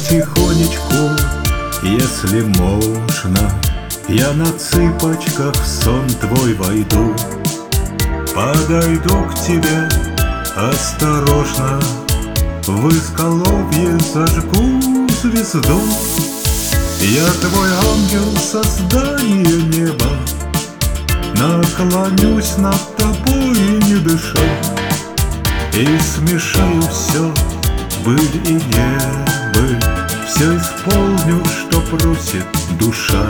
Потихонечку, если можно, я на цыпочках в сон твой войду. Подойду к тебе осторожно, в изголовье зажгу звезду. Я твой ангел создания неба, наклонюсь над тобой, не дыша, и смешаю все, быль и не быль. Все исполню, что просит душа.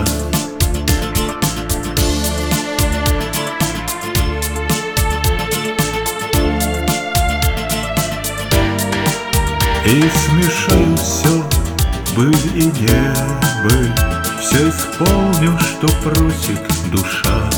И смешаю все, быль и не быль. Все исполню, что просит душа.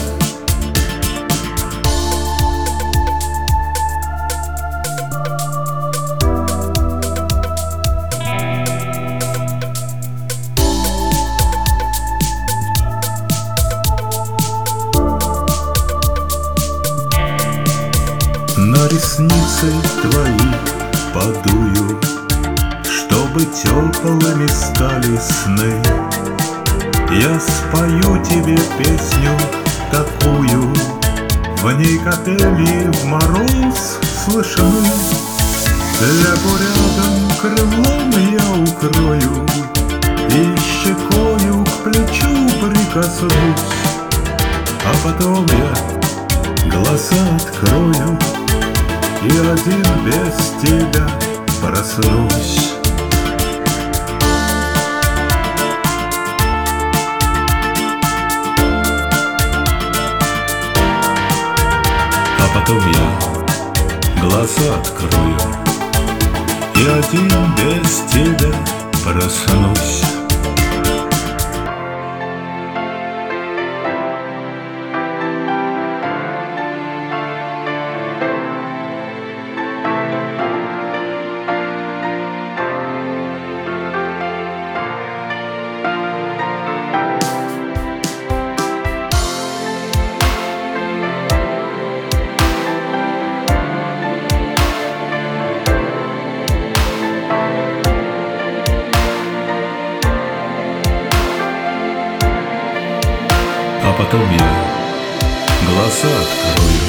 На ресницы твои подую, чтобы теплыми стали сны. Я спою тебе песню такую, в ней капели в мороз слышны. Лягу рядом, крылом я укрою, и щекою к плечу прикоснусь. А потом я глаза открою и один без тебя проснусь. А потом я глаза открою и один без тебя проснусь. А потом я глаза открою